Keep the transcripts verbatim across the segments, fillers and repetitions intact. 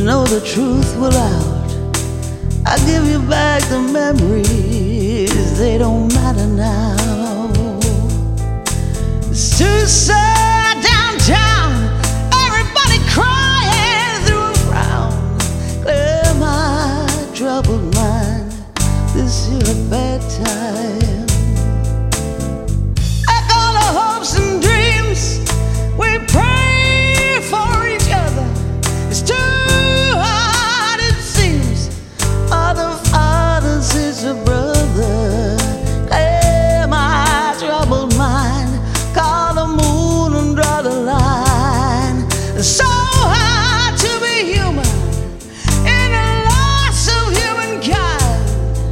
know the truth will out. I give you back the memories, they don't matter now. It's too sad downtown, everybody crying through a frown. Clear my troubled mind, this is a bad time. Echo the hopes and dreams we pray for each other. It's too hard it seems, other fathers is a brother. Clear my troubled mind, call the moon and draw the line. It's so hard to be human in the loss of humankind.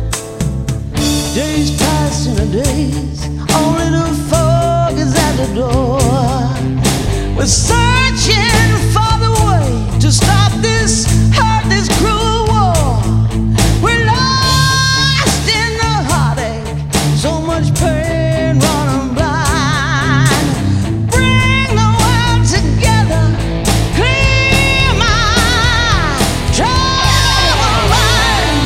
Days pass in a daze, only the fog is at the door. We're searching for the way to stop this hurt, this cruel war. We're lost in the heartache, so much pain running blind. Bring the world together, clear my troubled mind.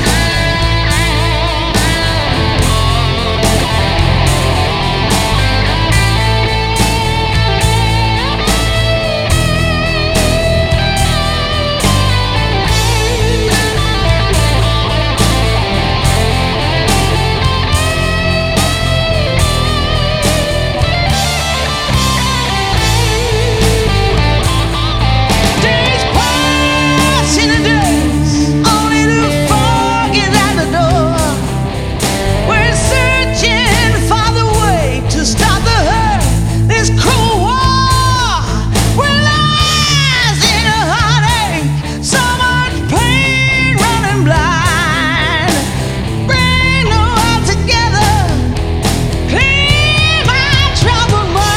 Days pass in a daze, only the fog is at the door. We're searching for the way to stop the hurt, this cruel war. We're lost in a heartache, so much pain running blind. Bring the world together, clear my troubled mind.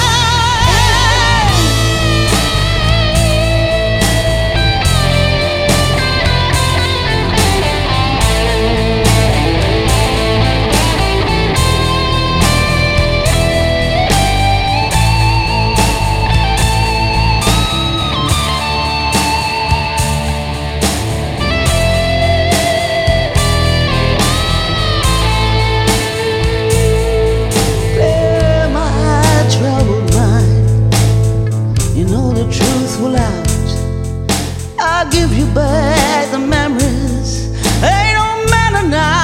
Clear my troubled mind, you know the truth will out. I'll give you back the memories, they don't matter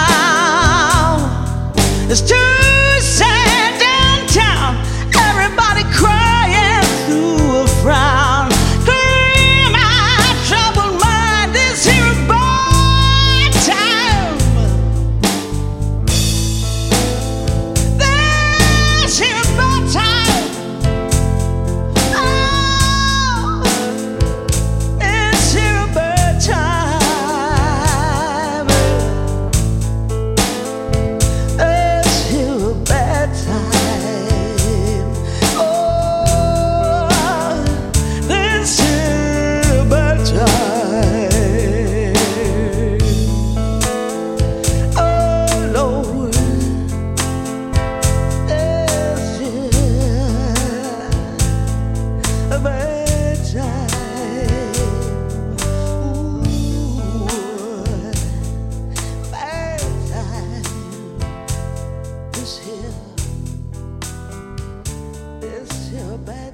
now. It's too sad downtown, everybody crying through a frown. Clear my troubled mind, this here a bad time. This here a bad time. Oh, this here a bad time. This here a bad time. Oh, this here a bad time. Oh Lord, this here a bad time. Ooh, bad time. This here, this here a bad